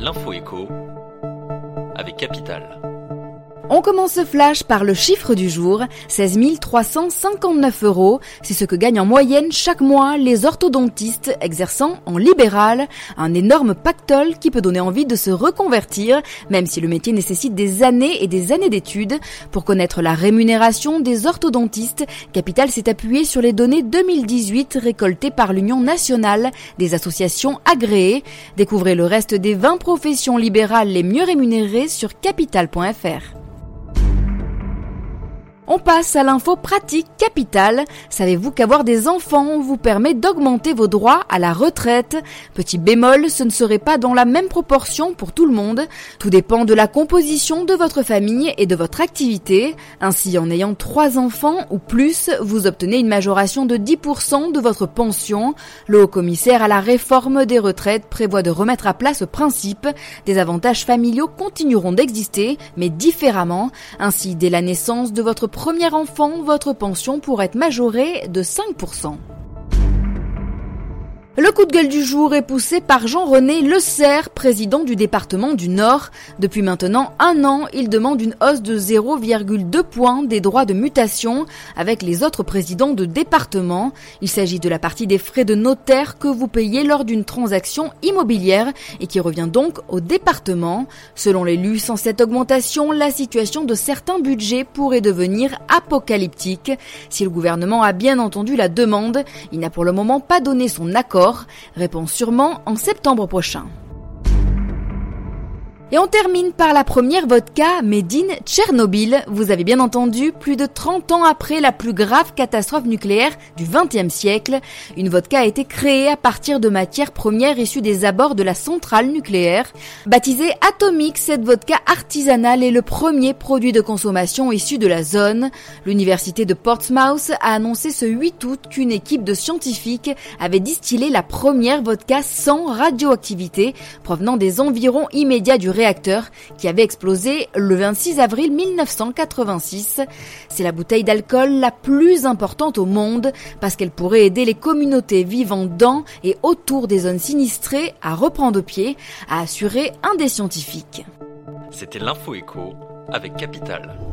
L'info écho avec Capital. On commence ce flash par le chiffre du jour, 16 359 €. C'est ce que gagnent en moyenne chaque mois les orthodontistes exerçant en libéral. Un énorme pactole qui peut donner envie de se reconvertir, même si le métier nécessite des années et des années d'études. Pour connaître la rémunération des orthodontistes, Capital s'est appuyé sur les données 2018 récoltées par l'Union nationale des associations agréées. Découvrez le reste des 20 professions libérales les mieux rémunérées sur capital.fr. On passe à l'info pratique Capital. Savez-vous qu'avoir des enfants vous permet d'augmenter vos droits à la retraite ? Petit bémol, ce ne serait pas dans la même proportion pour tout le monde. Tout dépend de la composition de votre famille et de votre activité. Ainsi, en ayant 3 enfants ou plus, vous obtenez une majoration de 10% de votre pension. Le haut-commissaire à la réforme des retraites prévoit de remettre à plat ce principe. Des avantages familiaux continueront d'exister, mais différemment. Ainsi, dès la naissance de votre premier enfant, votre pension pourrait être majorée de 5%. Le coup de gueule du jour est poussé par Jean-René Le Serre, président du département du Nord. Depuis maintenant 1 an, il demande une hausse de 0,2 points des droits de mutation avec les autres présidents de département. Il s'agit de la partie des frais de notaire que vous payez lors d'une transaction immobilière et qui revient donc au département. Selon l'élu, sans cette augmentation, la situation de certains budgets pourrait devenir apocalyptique. Si le gouvernement a bien entendu la demande, il n'a pour le moment pas donné son accord. Réponse sûrement en septembre prochain. Et on termine par la première vodka made in Tchernobyl. Vous avez bien entendu, plus de 30 ans après la plus grave catastrophe nucléaire du XXe siècle, une vodka a été créée à partir de matières premières issues des abords de la centrale nucléaire. Baptisée Atomic, cette vodka artisanale est le premier produit de consommation issu de la zone. L'université de Portsmouth a annoncé ce 8 août qu'une équipe de scientifiques avait distillé la première vodka sans radioactivité provenant des environs immédiats du réacteur qui avait explosé le 26 avril 1986. C'est la bouteille d'alcool la plus importante au monde parce qu'elle pourrait aider les communautés vivant dans et autour des zones sinistrées à reprendre pied, a assuré un des scientifiques. C'était l'info écho avec Capital.